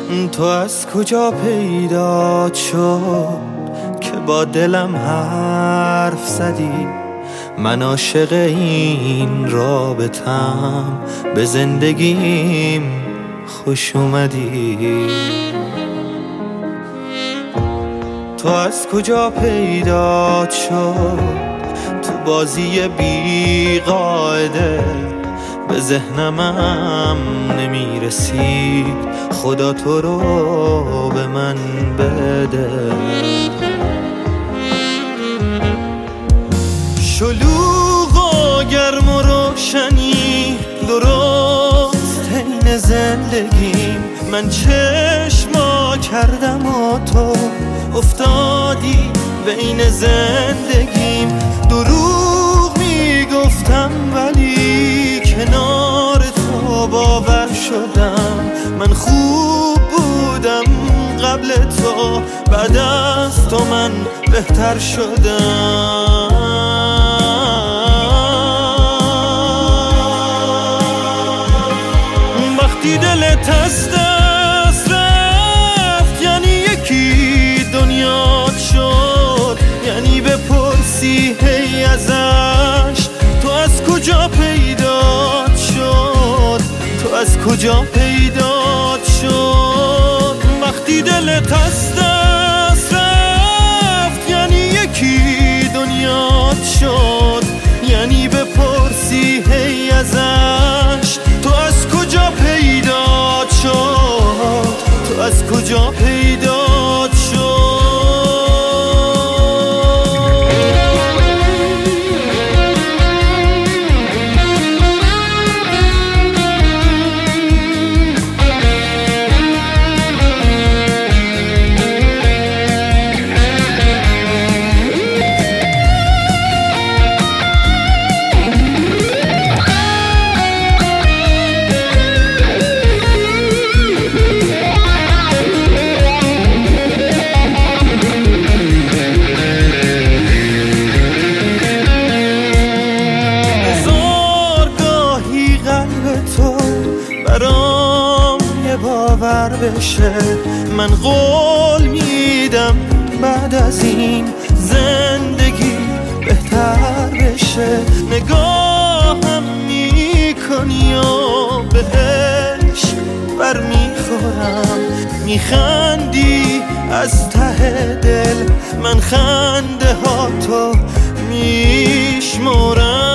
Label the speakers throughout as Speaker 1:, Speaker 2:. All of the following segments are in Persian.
Speaker 1: تو از کجا پیدا شد که با دلم حرف زدی؟ من عاشق این رابطم، به زندگیم خوش اومدی. تو از کجا پیدا شد تو بازی بی قاعده؟ به ذهنم نمیرسید، خدا تو رو به من بده. شلوغ و گرم و روشنی درست حین زندگیم، من چشما کردم و تو افتادی بین زندگیم. دروغ میگفتم ولی کنار تو باور شدم. من خوب بودم قبل تو، بعد از تو من بهتر شدم. وقتی دلت از دست رفت یعنی یکی دنیات شد، یعنی بپرسی هی ازش تو از کجا پیدات شد، تو از کجا پیدات شد. وقتی دلت از دست رفت یعنی یکی دنیات شد، یعنی بپرسی هی ازش تو از کجا پیدات شد، تو از کجا پیدات شد. برام یه باور بشه، من قول میدم بعد از این زندگی بهتر بشه. نگاهم میکنی و به عشق برمیخورم، میخندی از ته دل، من خنده ها تو میشمرم.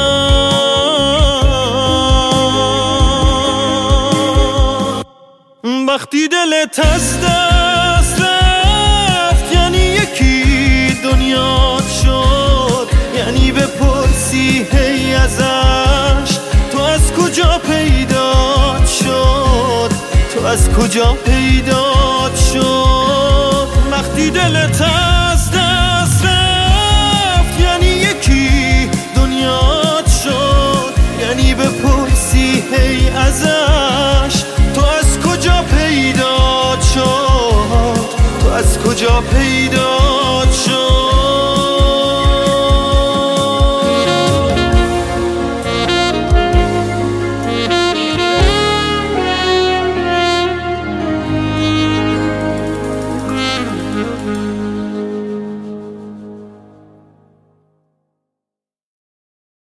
Speaker 1: وقتی دلت از دست رفت یعنی یکی دنیات شد، یعنی بپرسی هی ازش تو از کجا پیدات شد، تو از کجا پیدات شد. وقتی دلت از دست رفت یعنی یکی دنیات شد، یعنی بپرسی هی ازش